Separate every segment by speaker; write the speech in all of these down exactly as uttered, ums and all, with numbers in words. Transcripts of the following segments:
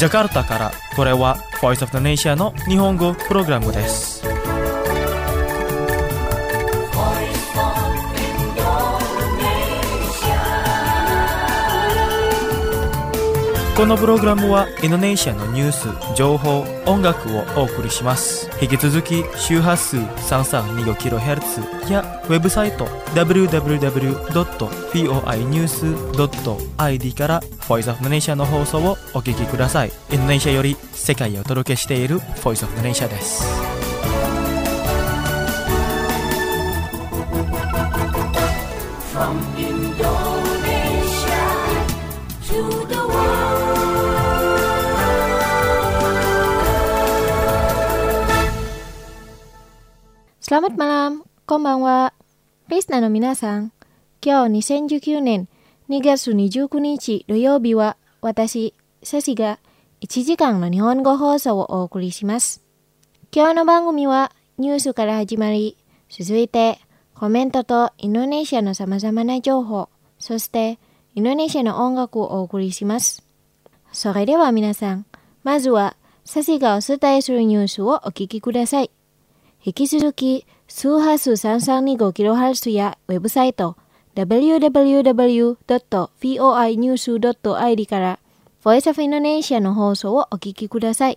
Speaker 1: ジャカルタからこれは Voice of the Nation の日本語プログラムです。このプログラムはインドネシアのニュース、情報、音楽をお送りします。引き続き周波数 さんさんにごキロヘルツ やウェブサイト ダブリューダブリューダブリュードットフォーアイニュースドットアイディー から Voice of the Nation の放送をお聞きください。インドネシアより世界へお届けしている Voice of the Nation です。From Indonesia to the
Speaker 2: Selamat malam, konbanwa. Listenerの皆さん、今日にせんじゅうきゅうねんにがつにじゅうくにち土曜日は私、サシがいちじかんの日本語放送をお送りします。今日の番組はニュースから始まり、続いてコメントとインドネシアのさまざまな情報、そしてインドネシアの音楽をお送りします。それでは皆さん、まずはサシがお伝えするニュースをお聞きください。引き続き、周波数 さんさんにごキロヘルツ やウェブサイト ダブリューダブリューダブリュードットフォーアイニュースドットアイディー から Voice of Indonesia の放送をお聞きください。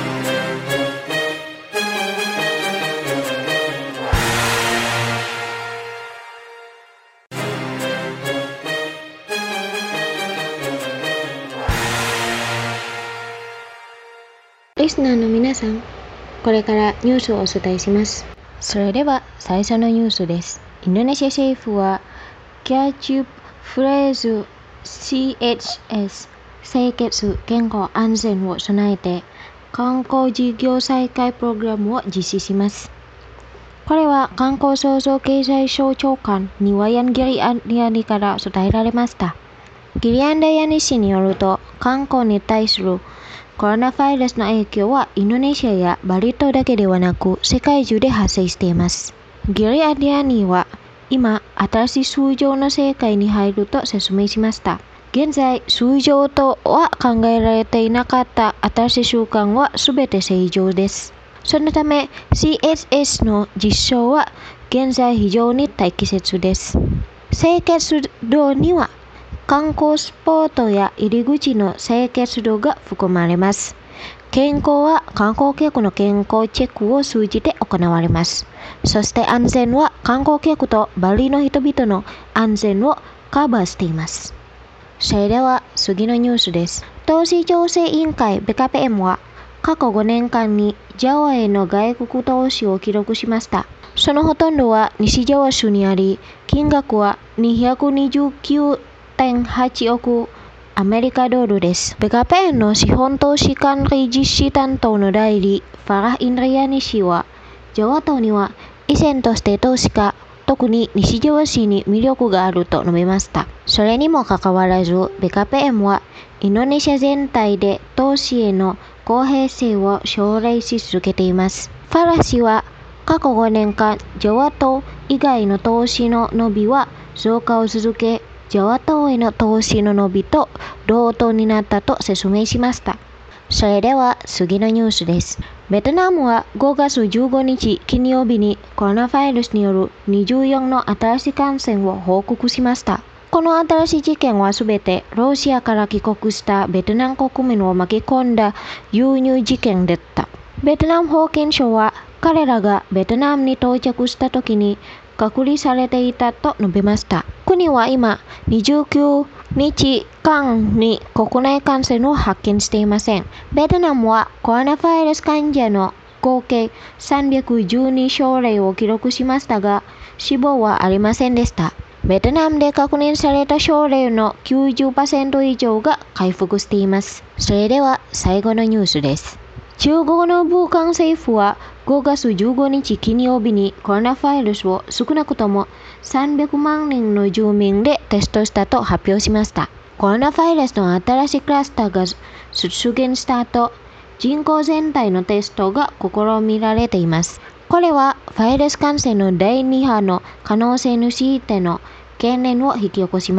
Speaker 2: リスナーの皆さん、これからニュースをお伝えします。それでは最初のニュースです。インドネシア政府はキャッチフレーズ シーエイチエス 清潔健康安全を備えて観光事業再開プログラムを実施します。これは観光創造経済省長官ニワヤン・ギリアンディアニから伝えられました。ギリアンディアニ氏によると、観光に対するコロナウイルスの影響はインドネシアやバリ島だけではなく世界中で発生しています。ギリアディアニーは今新しい通常の世界に入ると説明しました。現在通常とは考えられていなかった新しい習慣は全て正常です。そのため シーエイチエス の実証は現在非常に適切です。清潔度には観光スポットや入り口の清潔度が含まれます。健康は観光客の健康チェックを通じて行われます。そして安全は観光客とバリの人々の安全をカバーしています。それでは次のニュースです。投資調整委員会 ビーケーピーエム は過去ごねんかんにジャワへの外国投資を記録しました。そのほとんどは西ジャワ州にあり、金額はにひゃくにじゅうきゅうてんはちおくアメリカドルです。ビーケーピーエム の資本投資管理実施担当の代理、ファラー・インドリアニ氏は、ジャワ島には依然として投資家、特に西ジャワ市に魅力があると述べました。それにもかかわらず、ビーケーピーエム はインドネシア全体で投資への公平性を奨励し続けています。ファラー氏は、過去ごねんかん、ジャワ島以外の投資の伸びは増加を続け、ジャワ島への投資の伸びと同等になったと説明しました。それでは次のニュースです。ベトナムはごがつじゅうごにち金曜日にコロナウイルスによるにじゅうよんの新しい感染を報告しました。この新しい事件はすべてロシアから帰国したベトナム国民を巻き込んだ輸入事件だった。ベトナム保健省は彼らがベトナムに到着した時に隔離されていたと述べました。国は今にじゅうきゅうにちかんに国内感染を発見していません。ベトナムはコロナウイルス患者の合計さんびゃくじゅうにしょうれいを記録しましたが、死亡はありませんでした。ベトナムで確認された症例の きゅうじゅっパーセント 以上が回復しています。それでは最後のニュースです。中国の武漢政府はごがつじゅうごにち金曜日にコロナウイルスを少なくともさんびゃくまんにんの住民でテストしたと発表しました。コロナウイルスの新しいクラスターが出現した後、人口全体のテストが試みられています。これはウイルス感染のだいに波の可能性についての懸念を引き起こします。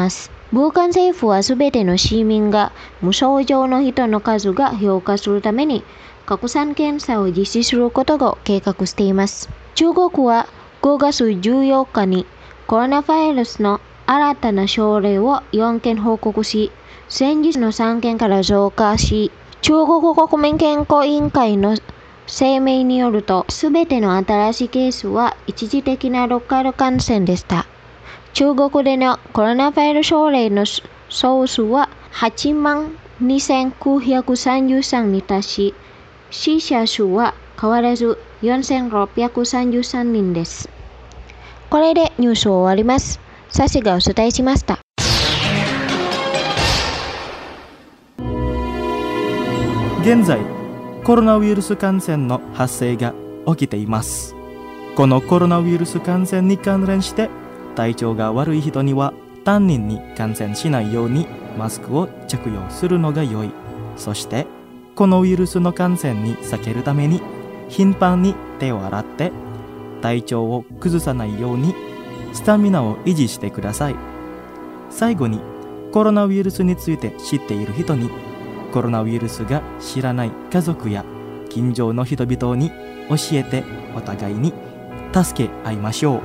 Speaker 2: ブーカン政府はすべての市民が無症状の人の数が評価するために拡散検査を実施することを計画しています。中国はごがつじゅうよっかにコロナウイルスの新たな症例をよんけん報告し、先日のさんけんから増加し、中国国民健康委員会の声明によると、すべての新しいケースは一時的なローカル感染でした。中国でのコロナウイルス症例の総数ははちまんにせんきゅうひゃくさんじゅうさんに達し、死者数は変わらずよんせんろっぴゃくさんじゅうさんにんです。これでニュースを終わります。サシがお伝えしました。
Speaker 1: 現在、コロナウイルス感染の発生が起きています。このコロナウイルス感染に関連して、体調が悪い人には他人に感染しないようにマスクを着用するのが良い。そしてこのウイルスの感染に避けるために頻繁に手を洗って体調を崩さないようにスタミナを維持してください。最後にコロナウイルスについて知っている人に、コロナウイルスが知らない家族や近所の人々に教えて、お互いに助け合いましょう。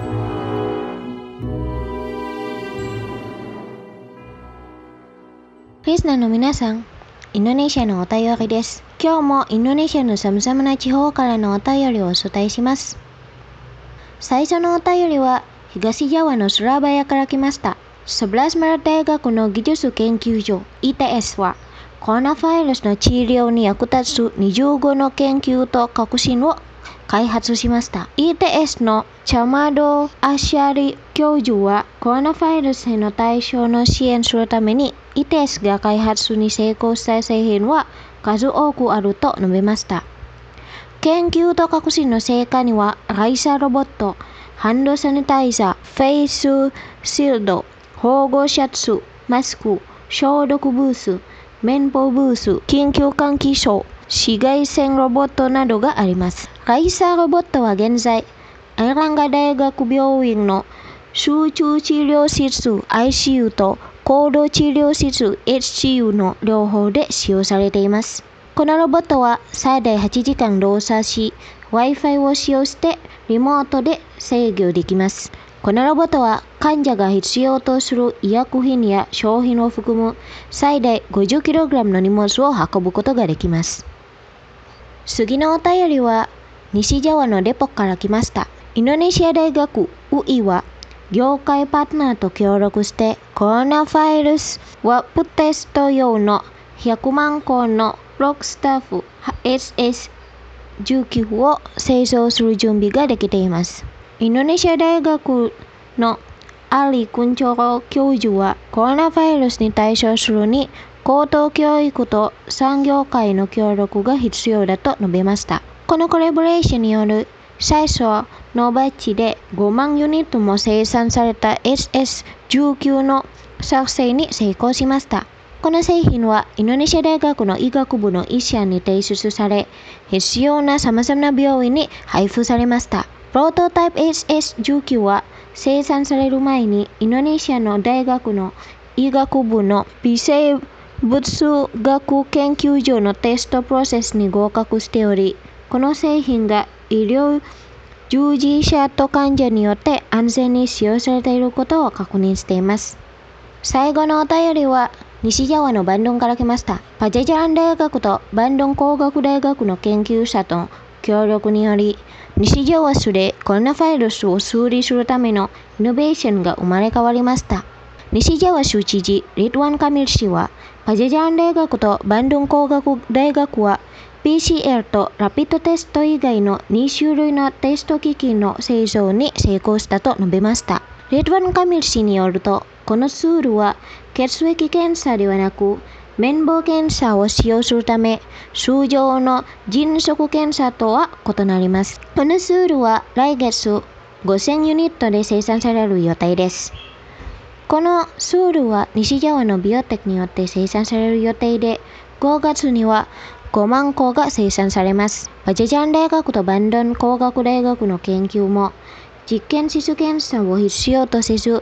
Speaker 2: リスナーの皆さん、インドネシアのお便りです。今日もインドネシアのさまざまな地方からのお便りをお伝えします。最初のお便りは東ジャワのスラバヤから来ました。じゅういちマル大学の技術研究所 イーティーエス はコロナウイルスの治療に役立つにじゅうごの研究と革新を開発しました。イーティーエス のチャマド・アシャリ教授はコロナウイルスへの対処の支援するために イーティーエス が開発に成功した製品は数多くあると述べました。研究と革新の成果にはライサーロボット、ハンドサニタイザー、フェイスシールド、保護シャツ、マスク、消毒ブース、綿棒ブース、緊急換気槽、紫外線ロボットなどがあります。ライサーロボットは現在、アイランガ大学病院の集中治療室 アイシーユー と高度治療室 エイチシーユー の両方で使用されています。このロボットは最大はちじかん動作し、Wi-Fi を使用してリモートで制御できます。このロボットは患者が必要とする医薬品や商品を含む最大 ごじゅっキログラム の荷物を運ぶことができます。次のお便りは西ジャワのデポから来ました。インドネシア大学 ユーイー は業界パートナーと協力してコロナウイルスワップテスト用のひゃくまんこのロックスタッフ エスエスじゅうきゅう を製造する準備ができています。インドネシア大学のアリ・クンチョロ教授はコロナウイルスに対処するに高等教育と産業界の協力が必要だと述べました。このコラボレーションによる最初のバッチでごまんユニットも生産された エスエスじゅうきゅう の作成に成功しました。この製品はインドネシア大学の医学部の医者に提出され、必要な様々な病院に配布されました。プロトタイプ エスエスじゅうきゅう は生産される前にインドネシアの大学の医学部の微生物学研究所のテストプロセスに合格しており、この製品が医療従事者と患者によって安全に使用されていることを確認しています。最後のお便りは西ジャワのバンドンから来ました。パジャジャラン大学とバンドン工学大学の研究者と協力により、西ジャワ市でコロナウイルスを数理するためのイノベーションが生まれ変わりました。西ジャワ州知事リドワン・カミル氏は、パジャジャラン大学とバンドン工学大学は ピーシーアール とラピッドテスト以外のに種類のテスト機器の製造に成功したと述べました。リドワン・カミル氏によると、このツールは血液検査ではなく綿棒検査を使用するため、通常の迅速検査とは異なります。このツールは来月ごせんユニットで生産される予定です。このツールは西ジャワのビオテックによって生産される予定で、ごがつにはごまんこが生産されます。パジャジャラン大学とバンドン工学大学の研究も、実験室検査を必要とせず、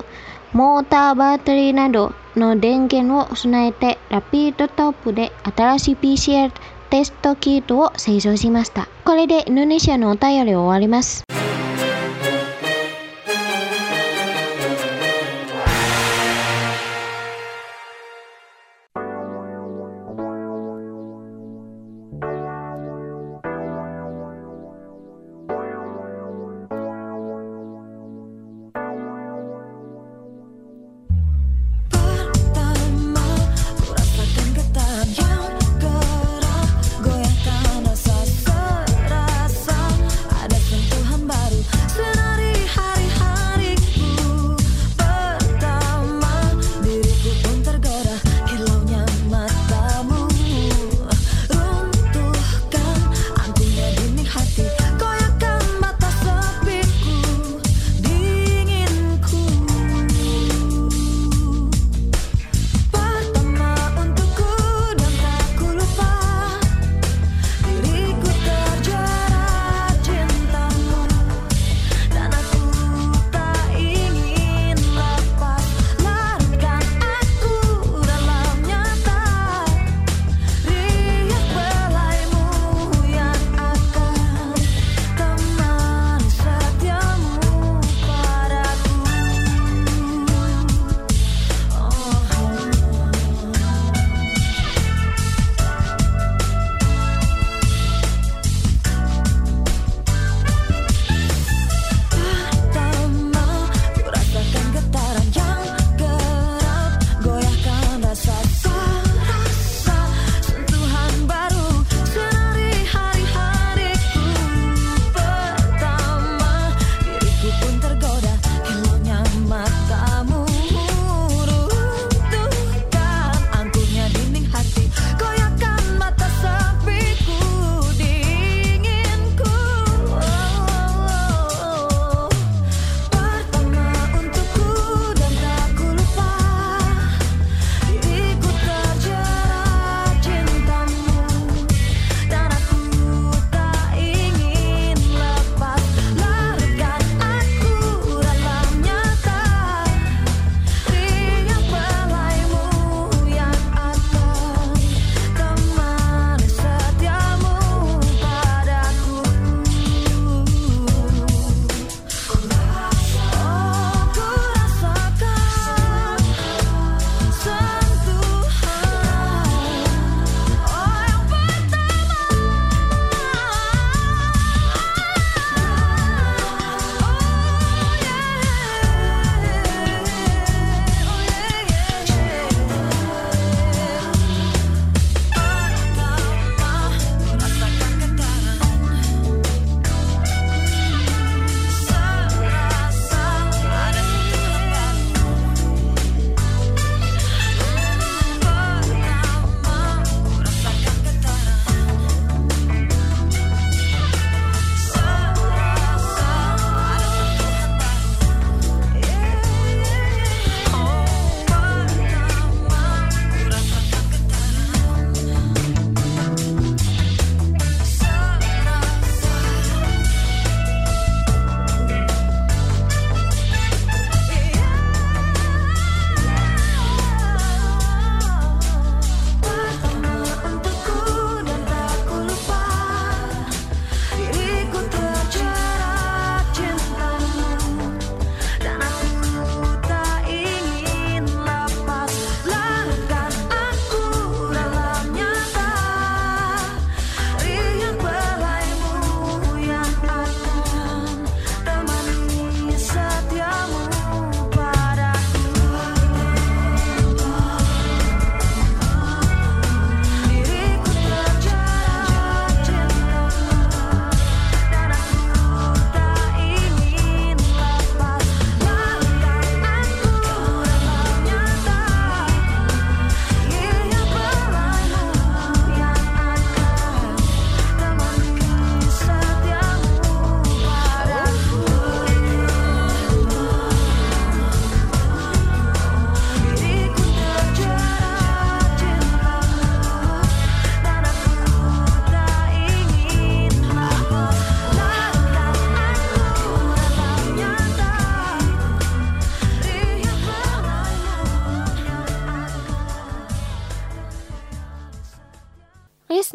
Speaker 2: モーターバッテリーなどの電源を備えてラピードトップで新しい ピーシーアール テストキットを製造しました。これでインドネシアのお便りを終わります。
Speaker 3: Goyahkan rasa serasa, ada sentuhan baru.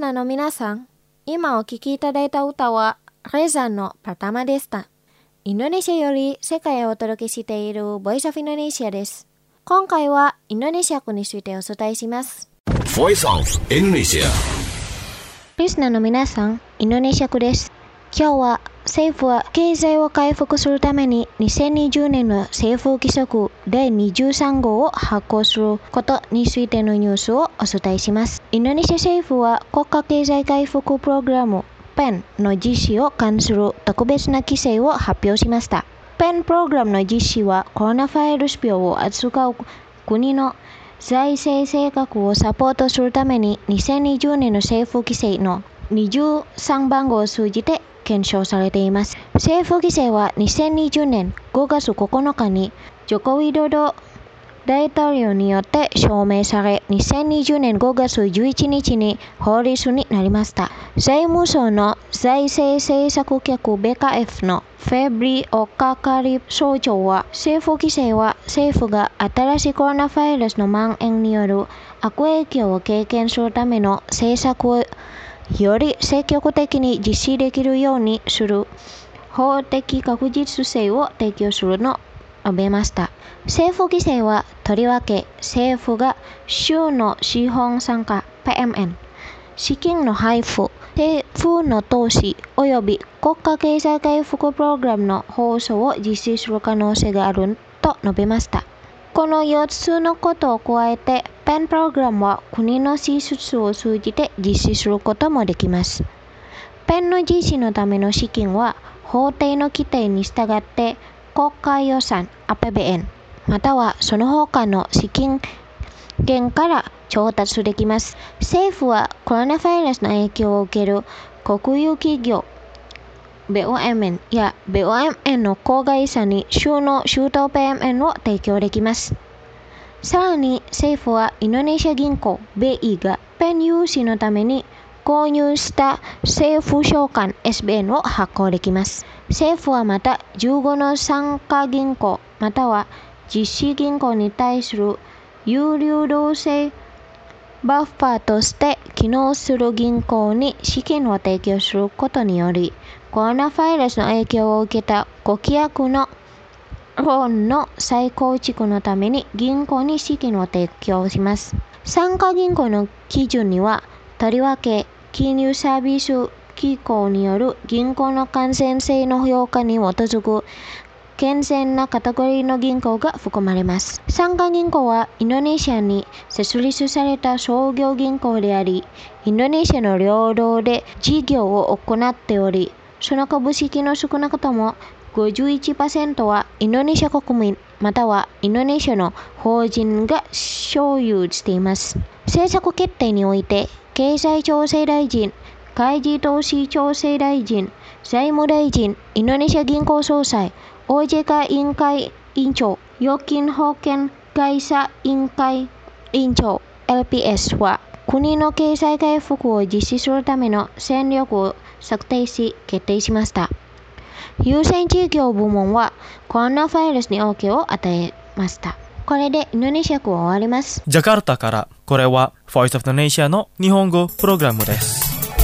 Speaker 2: ナーの皆さん、今お聴きいただいた歌はレザのパタマでした。インドネシアより世界へお届けしているボイスオブインドネシアです。今回はインドネシア語についてお伝えします。
Speaker 3: Voice of Indonesia。
Speaker 2: リスナーの皆さん、インドネシア語です。今日は政府は経済を回復するためににせんにじゅうねんの政府規則だいにじゅうさんごうを発行することについてのニュースをお伝えします。インドネシア政府は国家経済回復プログラム ペン の実施を関する特別な規制を発表しました。ペン プログラムの実施はコロナウイルス病を扱う国の財政政策をサポートするためににせんにじゅうねんの政府規制のにじゅうさんばんごうを通じて検証されています。政府規制はにせんにじゅうねんごがつここのかにジョコウィドド大統領によって証明され、にせんにじゅうねんごがつじゅういちにちに法律になりました。財務省の財政政策局 ビーケーエフ のフェブリオ係総長は、政府規制は政府が新しいコロナウイルスの蔓延による悪影響を軽減するための政策をより積極的に実施できるようにする法的確実性を提供すると述べました。政府規制はとりわけ政府が州の資本参加 ピーエムエヌ、資金の配布、政府の投資及び国家経済回復プログラムの放送を実施する可能性があると述べました。このよっつのことを加えて、ペン プログラムは国の支出を通じて実施することもできます。ペンの実施のための資金は法定の規定に従って国家予算 エーピービーエヌ またはその他の資金源から調達できます。政府はコロナウイルスの影響を受ける国有企業 ビーオーエムエヌ や ビーオーエムエヌ の子会社に州の州都 ピーエムエヌ を提供できます。さらに政府はインドネシア銀行 ビーイー がペン融資のために購入した政府償還 エスビーエヌ を発行できます。政府はまたじゅうごの参加銀行または実施銀行に対する有流動性バッファーとして機能する銀行に資金を提供することにより、コロナウイルスの影響を受けたご規約のローンの再構築のために銀行に資金を提供します。参加銀行の基準には、とりわけ金融サービス機構による銀行の完全性の評価に基づく健全なカテゴリーの銀行が含まれます。参加銀行はインドネシアに設立された商業銀行であり、インドネシアの領土で事業を行っており、その株式の少なくとも ごじゅういちパーセント はインドネシア国民またはインドネシアの法人が所有しています。政策決定において、経済調整大臣、開示投資調整大臣、財務大臣、インドネシア銀行総裁、オージェーケー 委員会委員長、預金保険会社委員会委員長 エルピーエス は国の経済回復を実施するための戦略を策定し決定しました。優先事業部門はコロナウイルスに OK を与えました。これでインドネシア語は終わります。
Speaker 1: ジャカルタからこれは Voice of Indonesia の日本語プログラムです。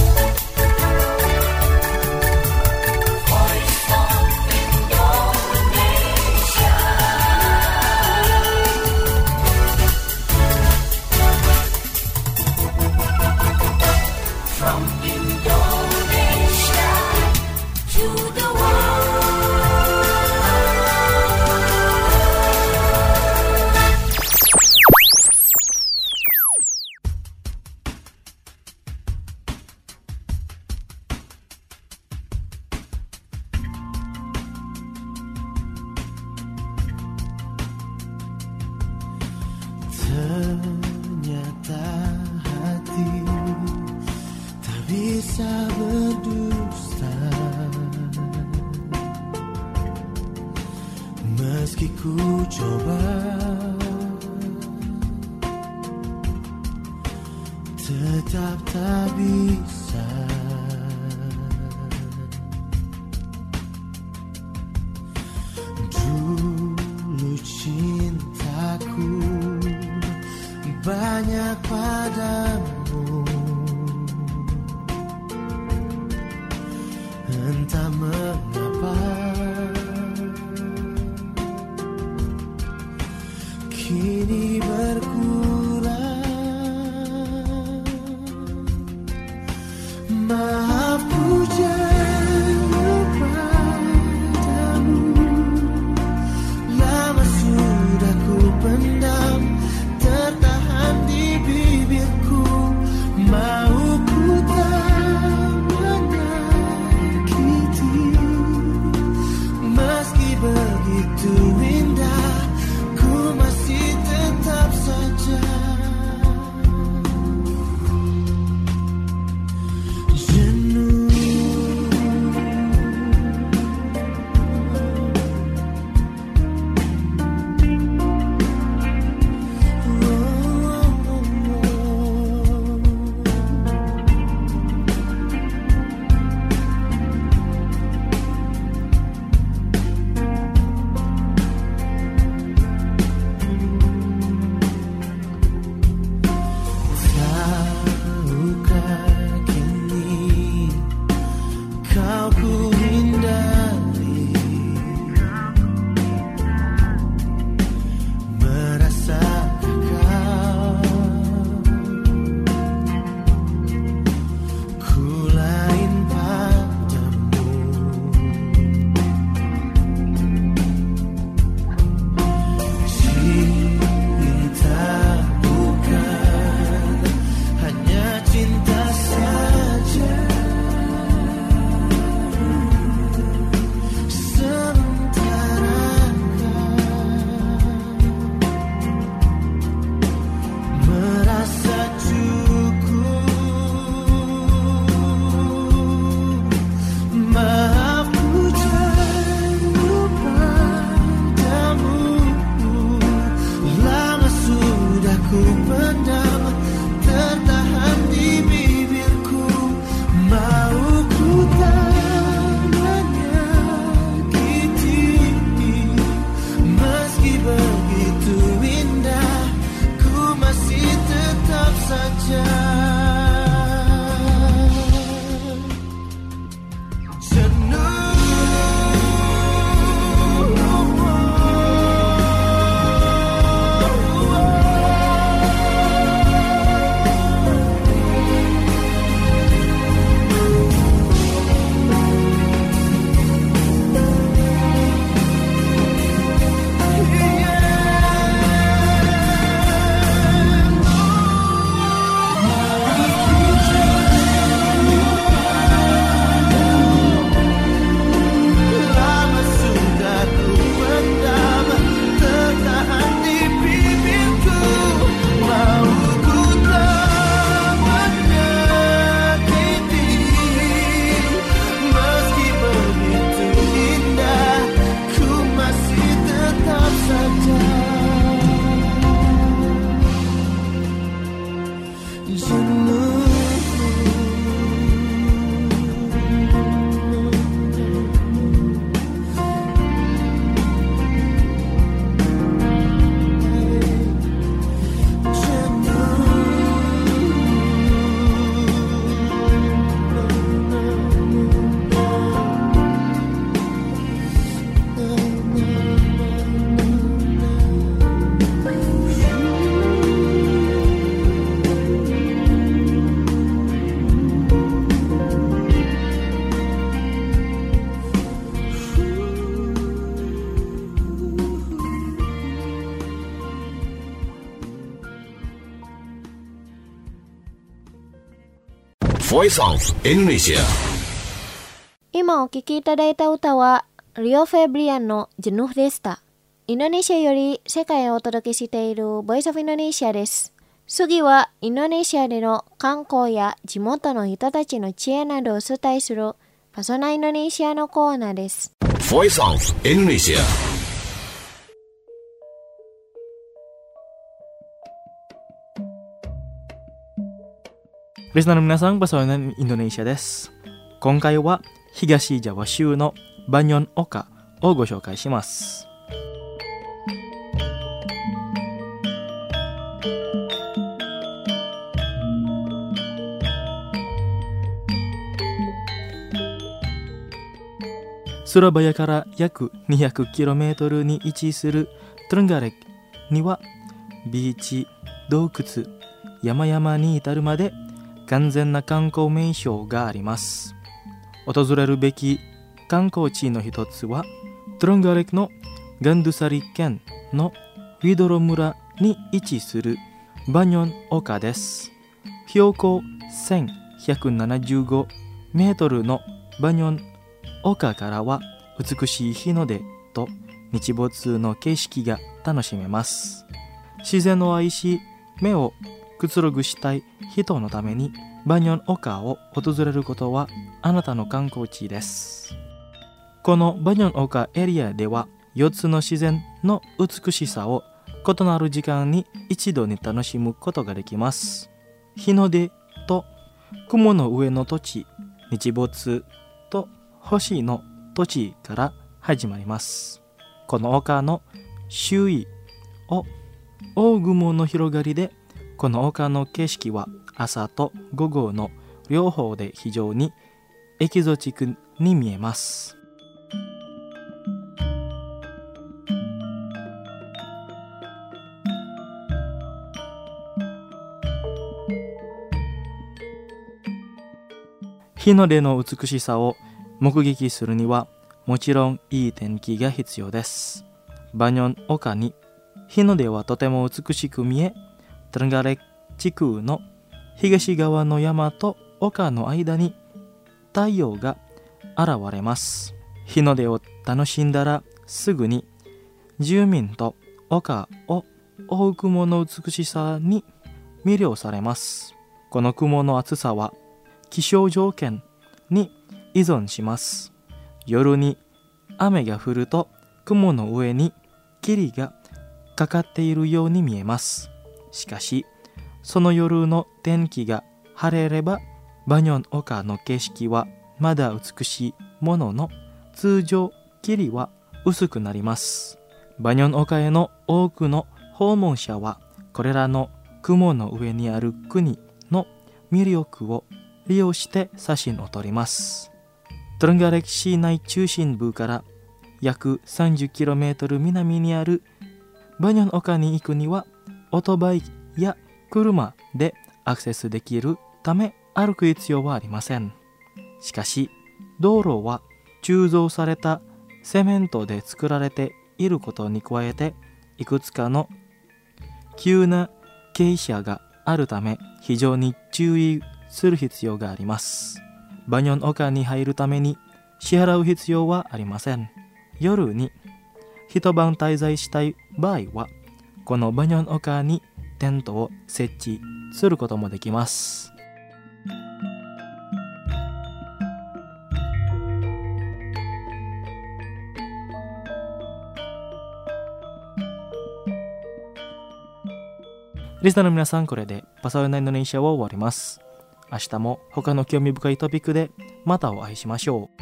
Speaker 4: Ternyata hati tak bisa berdusta, meski ku coba, tetap tak bisa. Dulu cintaku banyak padamu, kini berkurang. Maaf pujian padamu, lama sudah ku pendam, tertahan di bibirku. Mau ku tak menyakiti, meski begitu indah, ku masih tetap saja
Speaker 3: Voice of Indonesia。
Speaker 2: 今お聴きいただいた歌はリオ・フェブリアンのジェヌフでした。インドネシアより世界へお届けしている Voice of Indonesia です。次はインドネシアでの観光や地元の人たちの知恵などをお伝えするパソナインドネシアのコーナーです。
Speaker 3: Voice of Indonesia。
Speaker 1: リスナーの皆さん、パソナインインドネシアです。今回は東ジャワ州のバニョン丘をご紹介します。スラバヤから約 にひゃくキロメートル に位置するトゥルンガレクにはビーチ、洞窟、山々に至るまで完全な観光名所があります。訪れるべき観光地の一つはトロンガレクのガンドゥサリ県のウィドロ村に位置するバニョン丘です。標高せんひゃくななじゅうごメートルのバニョン丘からは美しい日の出と日没の景色が楽しめます。自然を愛し目をくつろぐしたい人のためにバニョン丘を訪れることはあなたの観光地です。このバニョン丘エリアではよっつの自然の美しさを異なる時間に一度に楽しむことができます。日の出と雲の上の土地、日没と星の土地から始まります。この丘の周囲を大雲の広がりで、この丘の景色は朝と午後の両方で非常にエキゾチックに見えます。日の出の美しさを目撃するにはもちろんいい天気が必要です。バニョン丘に日の出はとても美しく見え、トランガレ地区の東側の山と丘の間に太陽が現れます。日の出を楽しんだらすぐに住民と丘を覆う雲の美しさに魅了されます。この雲の厚さは気象条件に依存します。夜に雨が降ると雲の上に霧がかかっているように見えます。しかしその夜の天気が晴れればバニョン丘の景色はまだ美しいものの、通常霧は薄くなります。バニョン丘への多くの訪問者はこれらの雲の上にある国の魅力を利用して写真を撮ります。トランガレク市内中心部から約 さんじゅっキロメートル 南にあるバニョン丘に行くにはオートバイや車でアクセスできるため歩く必要はありません。しかし道路は鋳造されたセメントで作られていることに加えて、いくつかの急な傾斜があるため非常に注意する必要があります。バニョン丘に入るために支払う必要はありません。夜に一晩滞在したい場合はこのバニョン丘にテントを設置することもできます。リスナーの皆さん、これでパサウナインドネシアを終わります。明日も他の興味深いトピックでまたお会いしましょう。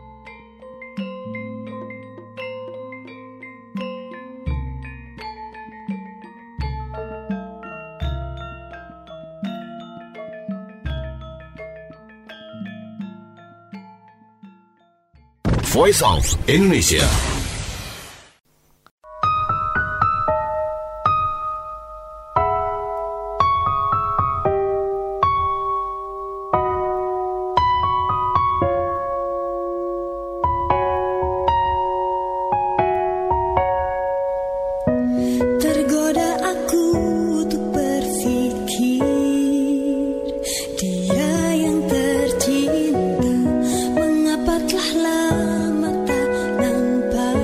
Speaker 3: Voice of Indonesia.
Speaker 4: Lama tak nampak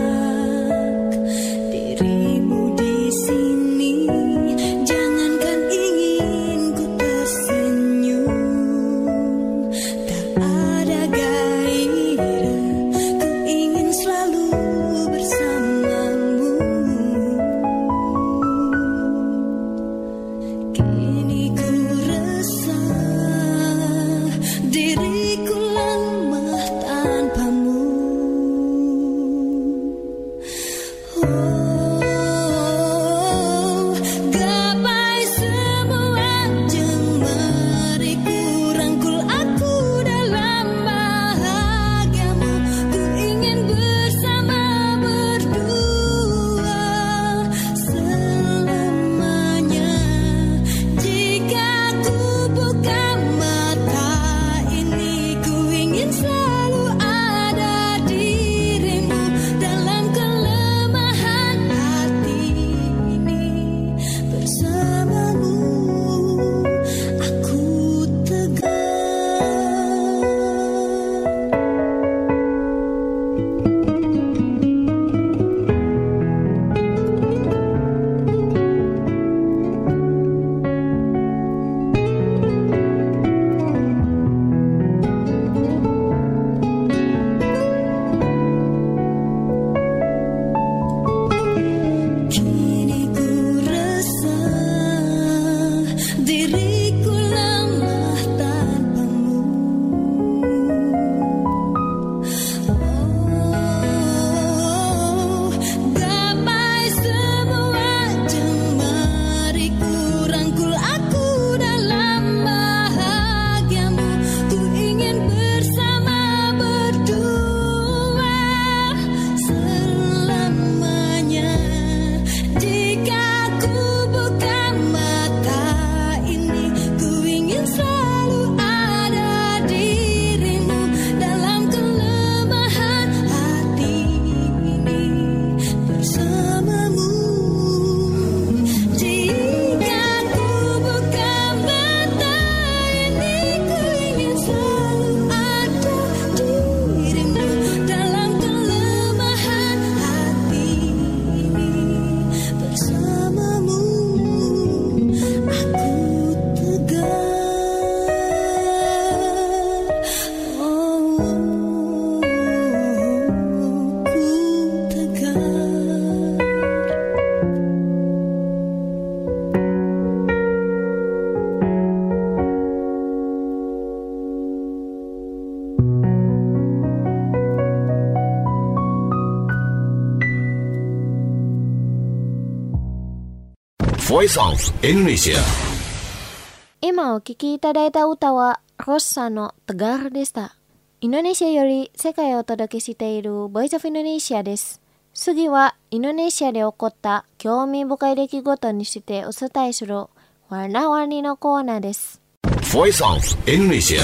Speaker 3: Voice of Indonesia。
Speaker 2: 今お聴きいただいた歌はロッサのテガールでした。インドネシアより世界をお届けしている Voice of Indonesia です。次はインドネシアで起こった興味深い出来事にしてお伝えするワナワニのコーナーです。
Speaker 3: Voice of Indonesia。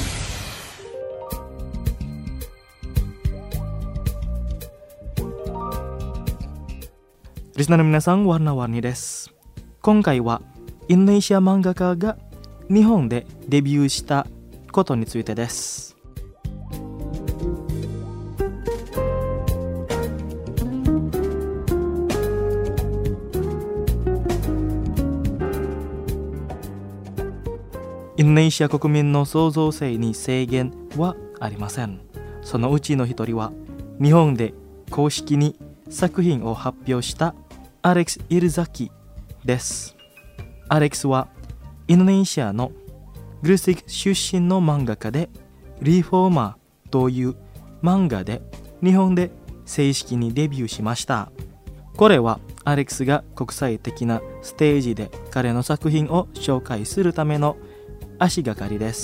Speaker 1: リスナーの皆さん、ワナワニです。今回はインドネシア漫画家が日本でデビューしたことについてです。インドネシア国民の創造性に制限はありません。そのうちの一人は日本で公式に作品を発表したアレックス・イルザキです。アレックスはインドネシアのグルシック出身の漫画家で、リフォーマーという漫画で日本で正式にデビューしました。これはアレックスが国際的なステージで彼の作品を紹介するための足がかりです。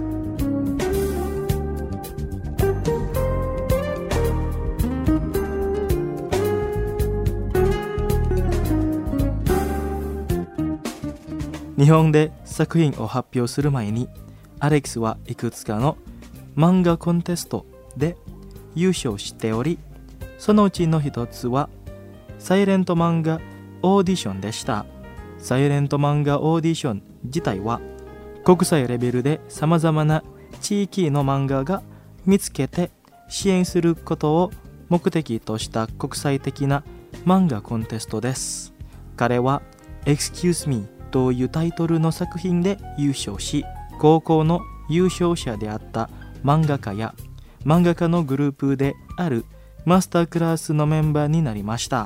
Speaker 1: 日本で作品を発表する前に、アレックスはいくつかの漫画コンテストで優勝しており、そのうちの一つはサイレント漫画オーディションでした。サイレント漫画オーディション自体は国際レベルでさまざまな地域の漫画が見つけて支援することを目的とした国際的な漫画コンテストです。彼は Excuse Me というタイトルの作品で優勝し、高校の優勝者であった漫画家や漫画家のグループであるマスタークラスのメンバーになりました。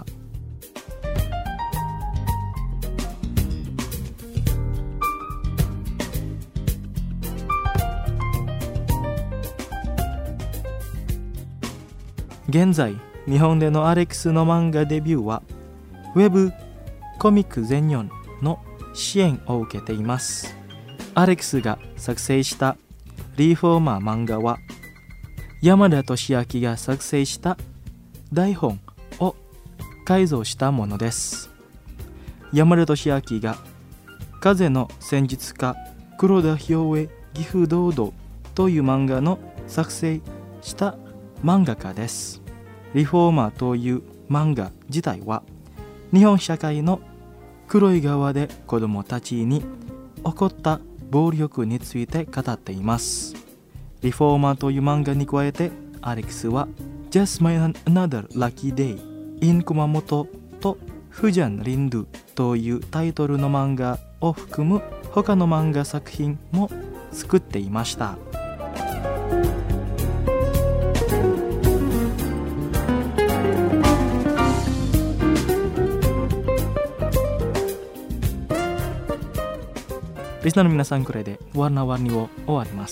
Speaker 1: 現在、日本でのアレックスの漫画デビューはウェブコミック全日本の支援を受けています。アレックスが作成したリフォーマー漫画は山田俊明が作成した台本を改造したものです。山田俊明が風の戦術家黒田兵衛岐阜堂々という漫画の作成した漫画家です。リフォーマーという漫画自体は日本社会の黒い側で子供たちに起こった暴力について語っています。リフォーマーという漫画に加えて、アレックスは Just My Another Lucky Day in 熊本とフジャン・リンドゥというタイトルの漫画を含む他の漫画作品も作っていました。 リスナーの皆さん、これでwarna-warniを終わります。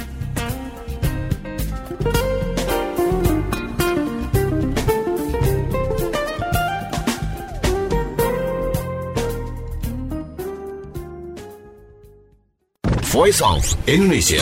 Speaker 3: Voice of Indonesia.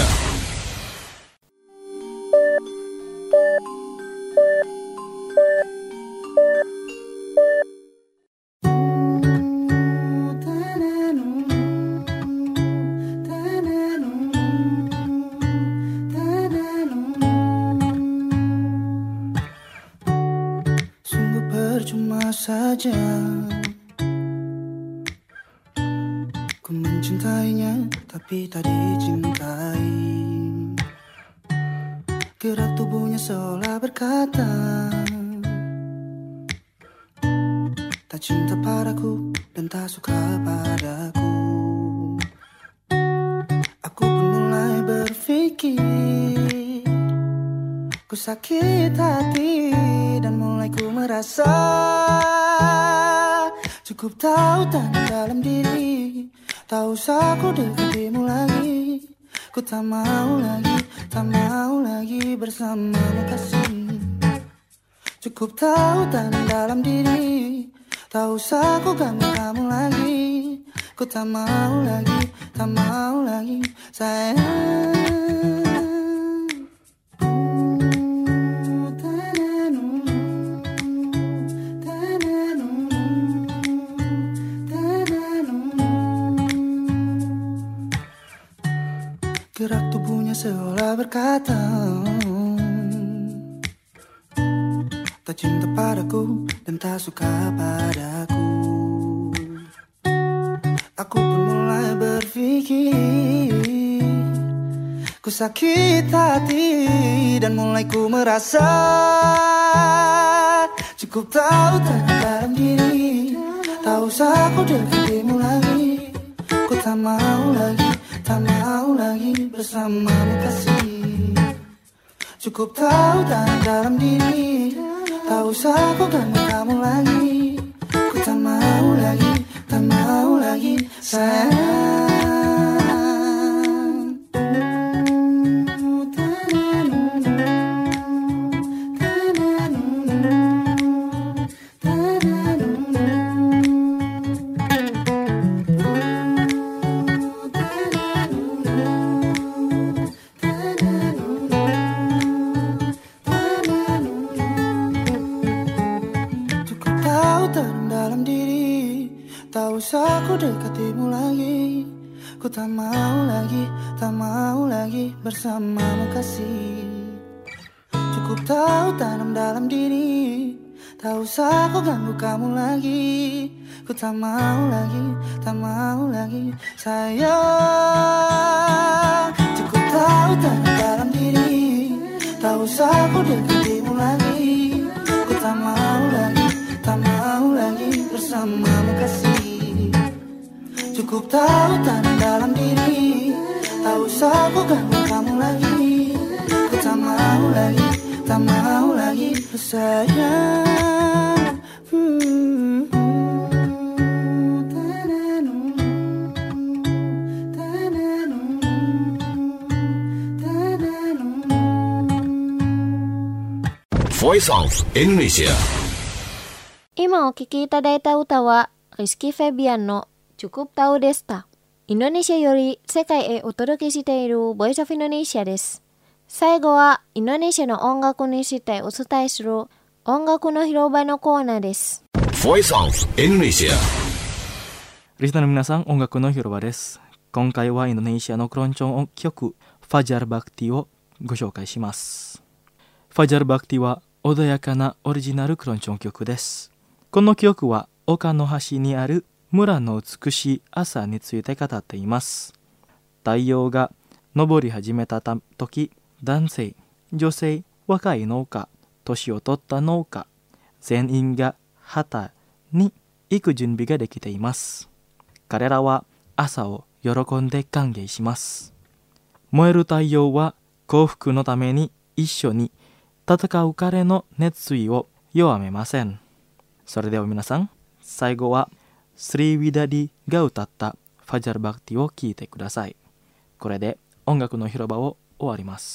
Speaker 4: Sungguh percuma saja ku mencintainya tapi tak dicintai. Gerak tubuhnya seolah berkata tak cinta padaku dan tak suka padaku. Aku pun mulai berpikir ku sakit hati dan mulai ku merasa cukup tahu tanda dalam diri. Tak usah ku dekatimu lagi. Ku tak mau lagi, tak mau lagi bersamamu kasih. Cukup tahu tanda dalam diri. Tak usah ku ganggu kamu lagi. Ku tak mau lagi, tak mau lagi sayang. Gerak tubuhnya seolah berkata tak cinta padaku dan tak suka padaku. Aku pun mulai berpikir ku sakit hati dan mulai ku merasa cukup tahu tanda dalam diri. Tak usah ku dekatimu lagi. Ku tak mau lagi, tak mau lagi bersamamu kasih. Cukup tahu tanda dalam diri. Tak usah ku ganggu kamu lagi. Ku tak mau lagi, tak mau lagi sayang. Usah ku dekatimu lagi. Ku tak mau lagi, tak mau lagi bersamamu kasih. Cukup tahu tanam dalam diri. Tak usah ku ganggu kamu lagi. Ku tak mau lagi, tak mau lagi sayang. Cukup tahu tanam dalam diri. Tak usah ku dekatimu lagi. Ku tak mau lagi, tak mau lagi bersamamu kasih. Cukup tahu tanam dalam diri. Tak usah ku ganggu kamu lagi. Ku tak mau lagi, tak mau lagi sayang. hmm.
Speaker 3: Voice of Indonesia.
Speaker 2: 今お聴きいただいた歌はリスキー・フェビアンのCukup tahuでした。インドネシアより世界へお届けしている Voice of Indonesia です。最後はインドネシアの音楽についてお伝えする音楽の広場のコーナーです。
Speaker 3: Voice of Indonesia。
Speaker 1: リスナーの皆さん、音楽の広場です。今回はインドネシアのクロンチョン曲ファジャルバクティをご紹介します。ファジャルバクティは穏やかなオリジナルクロンチョン曲です。この曲は丘の端にある村の美しい朝について語っています。太陽が昇り始めた時、男性、女性、若い農家、年を取った農家、全員が畑に行く準備ができています。彼らは朝を喜んで歓迎します。燃える太陽は幸福のために一緒に戦う彼の熱意を弱めません。それでは皆さん、最後はスリーウィダディが歌ったファジャルバクティを聴いてください。これで音楽の広場を終わります。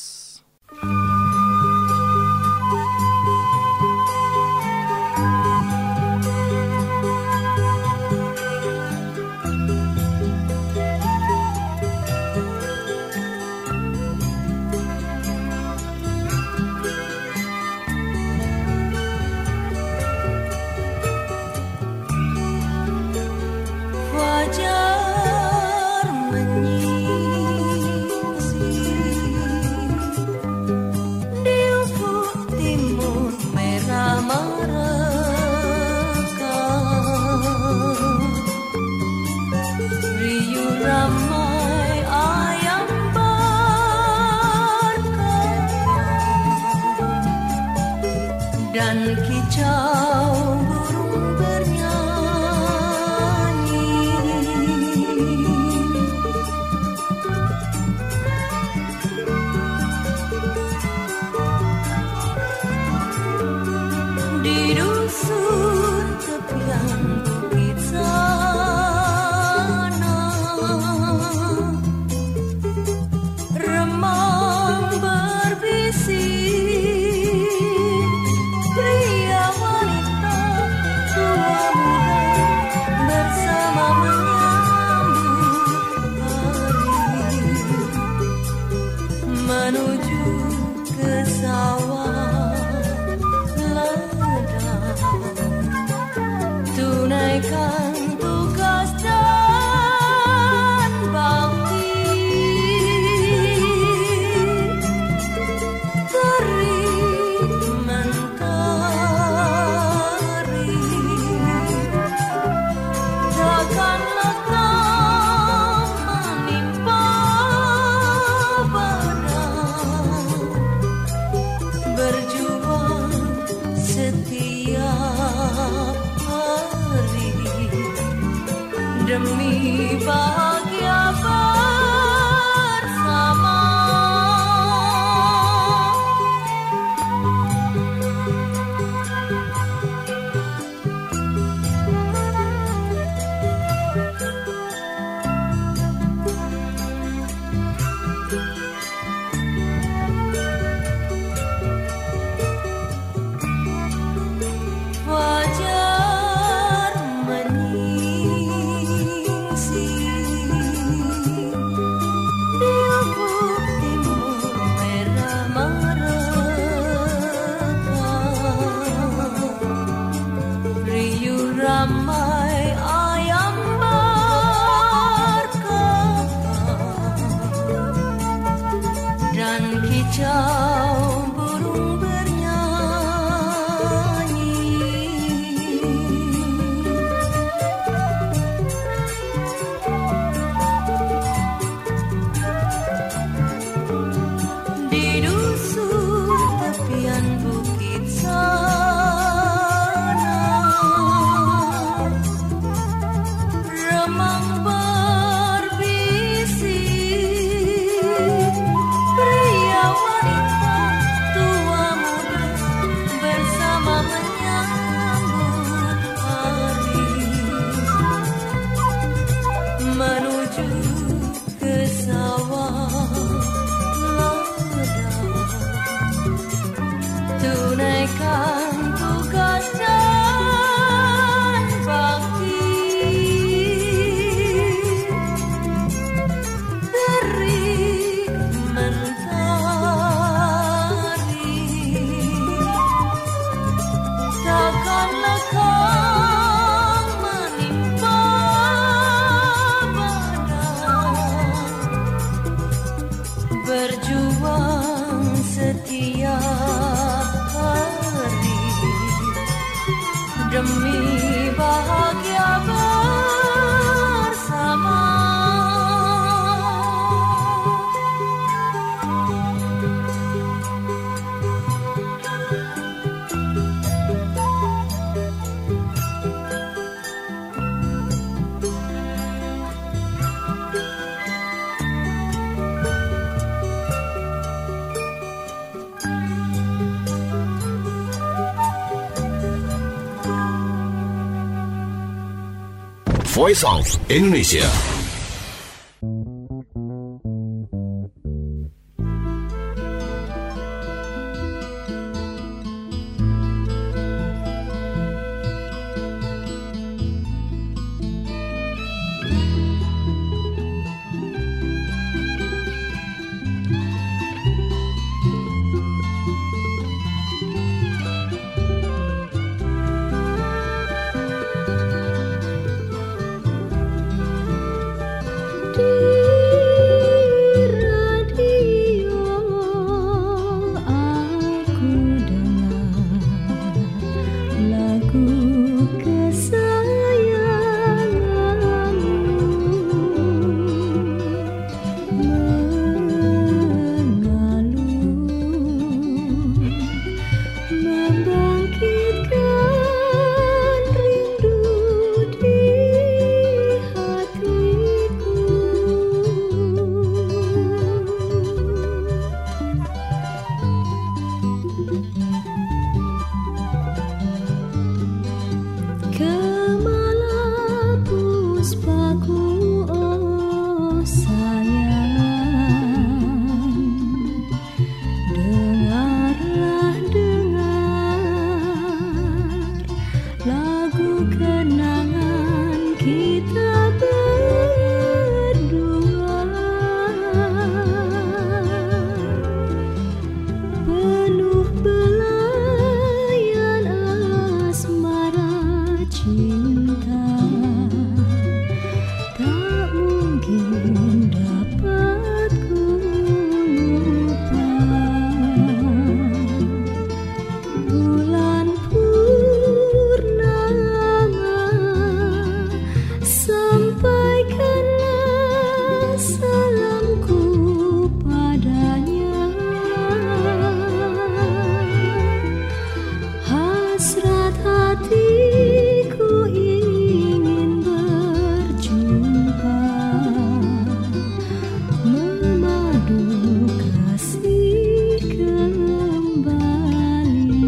Speaker 5: Dan kicau burung bernyanyi, di dusun tepian bukit sana, remang berbisik. Menuju ke sawah ladang, tunaikan tugas dan bakti, terik mentari takkan lekas menimpa berjuang setiap hari demi bahagia bersama. Ramai ayam berkata dan kicau burung bernyanyi, di dusun tepian bukit remang berbisik, pria wanita tua muda bersama menyambut hari menuju ke sawah ladang, tunaikan tugas dan bakti, takkan lekang menimpa badan, berjuang setiap hari demi bahagia bersama.
Speaker 3: Voice of Indonesia.
Speaker 5: hatiku ingin berjumpa, memadu kasih kembali.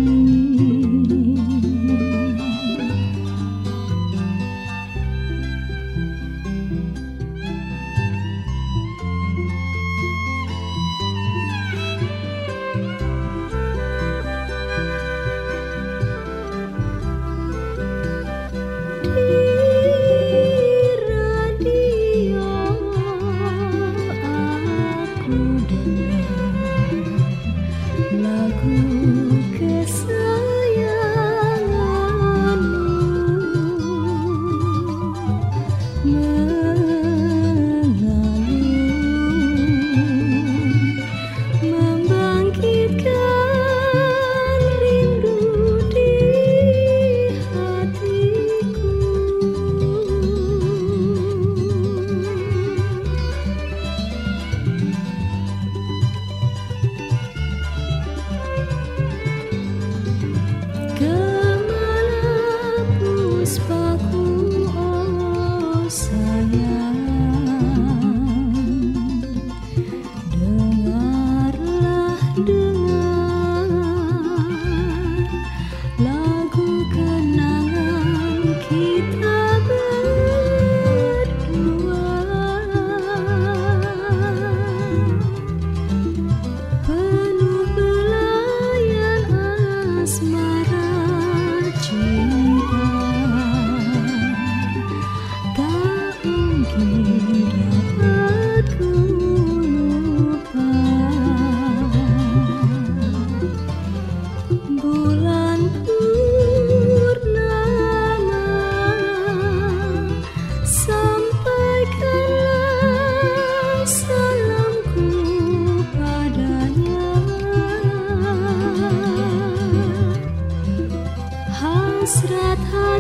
Speaker 5: Hasrat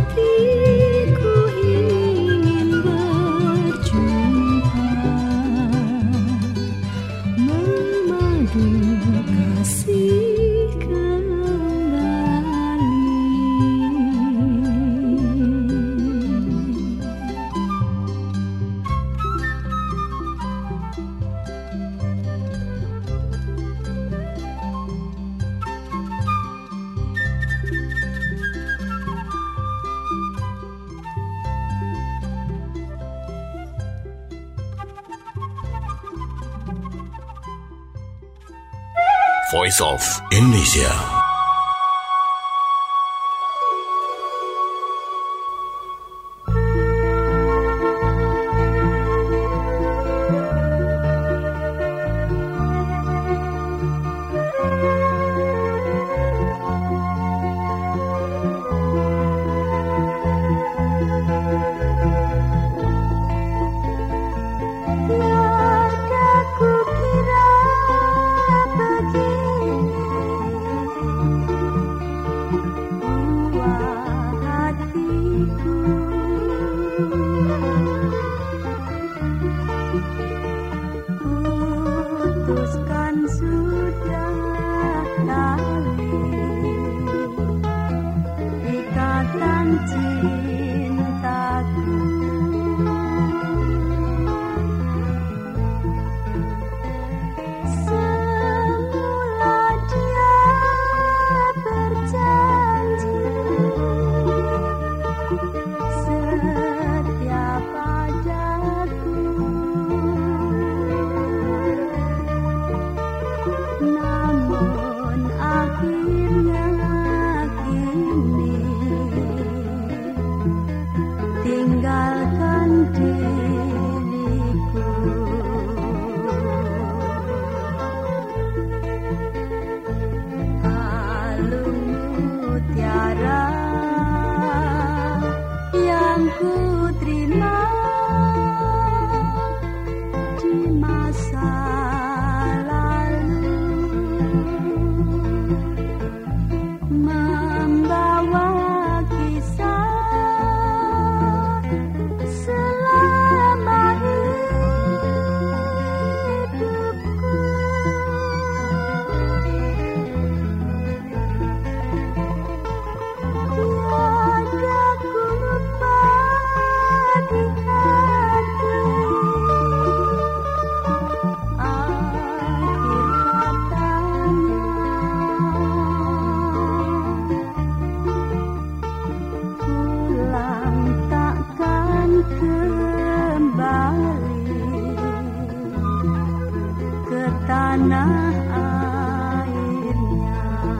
Speaker 5: hatiku ingin berjumpa, memadu kasih kembali.
Speaker 3: Voice of Indonesia.
Speaker 5: Akhirnya kini kembali ke tanah airnya.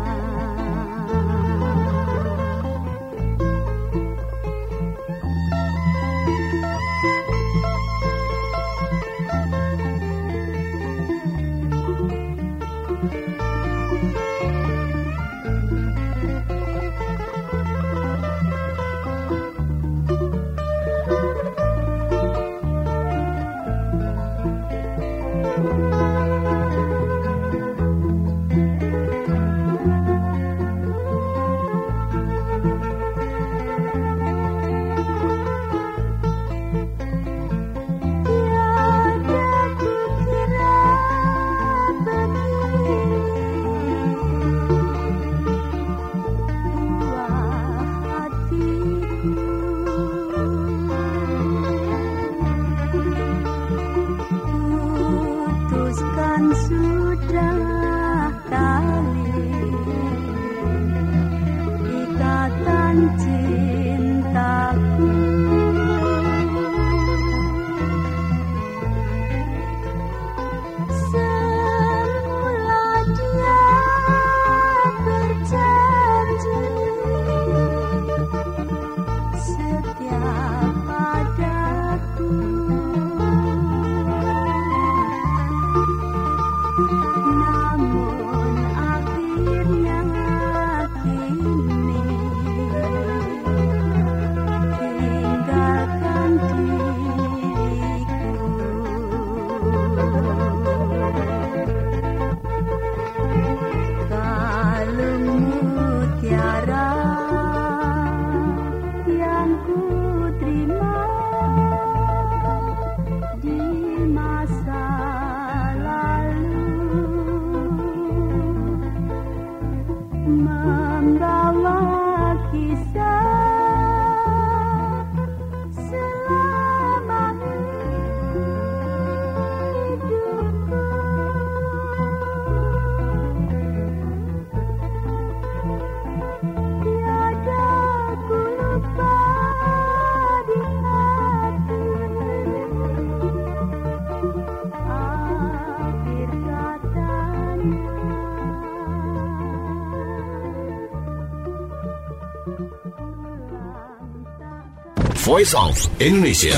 Speaker 3: Voice of Indonesia.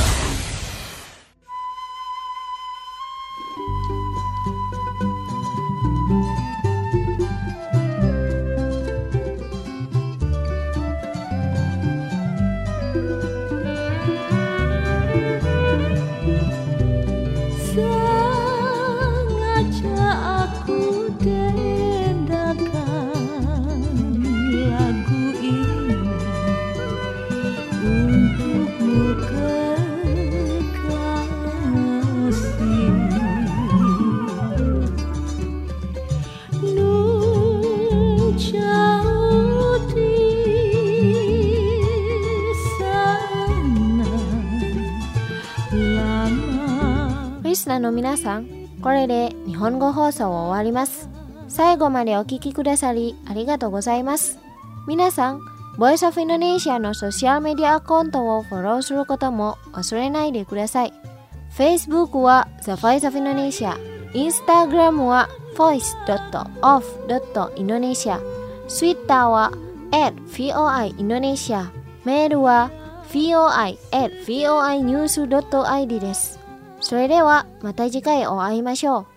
Speaker 5: Sengaja aku dendakan lagu ini untukmu kekasih. Nun jauh di sana lama.
Speaker 2: リスナーの皆さん、これで日本語放送を終わります。最後までお聞きくださりありがとうございます。皆さん、Voice of Indonesia のソーシャルメディアアカウントをフォローすることも忘れないでください。Facebook は The Voice of Indonesia、Instagram は ボイスドットオフドットインドネシア、Twitter は アット ブイオアイ インドネシア、メールは ブイオアイ アット ブイオアイ ニュース ドットアイディー です。それではまた次回お会いましょう。